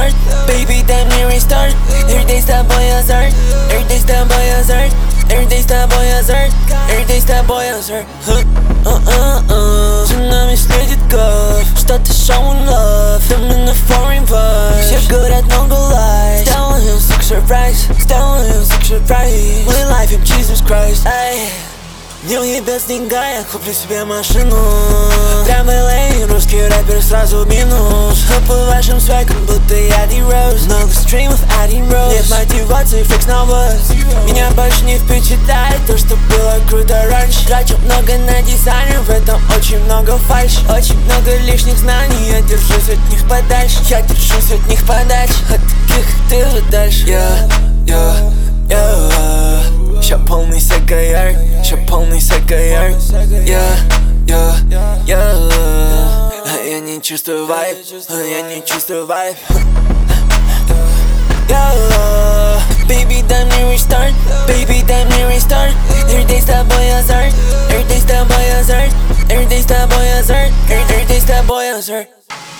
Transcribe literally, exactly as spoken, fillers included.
restart. Baby, дай мне restart. Every day с тобой азарт. Every day с тобой азарт. Every day с тобой азарт. Every day с тобой азарт. За нами следит гов. Что-то showing love. Там на foreign vibes. Все говорят много lies. Сделаем им sick surprise. Сделаем им sick surprise. Мы лайфим Jesus Christ. Ай. Не уебет с деньга, я куплю себе машину. Прям в эл эй, русский рэпер сразу минус. По вашим свекам, будто я D-Rose. Много стримов, один Rose. Нет мотивации, фикс на вас. Меня больше не впечатляет то, что было круто раньше. Трачу много на дизайнер, в этом очень много фальши. Очень много лишних знаний, я держусь от них подальше. Я держусь от них подальше, от таких, как ты, вот дальше. Я, я, я. Ща полный сагаяр, ща полный сагаяр. Я, я, я. Я не чувствую вайб, я не чувствую вайб. Baby, дай мне restart, baby, дай мне restart. Every day с тобой азарт, every day с тобой азарт. Every day с тобой азарт, every day с тобой азарт.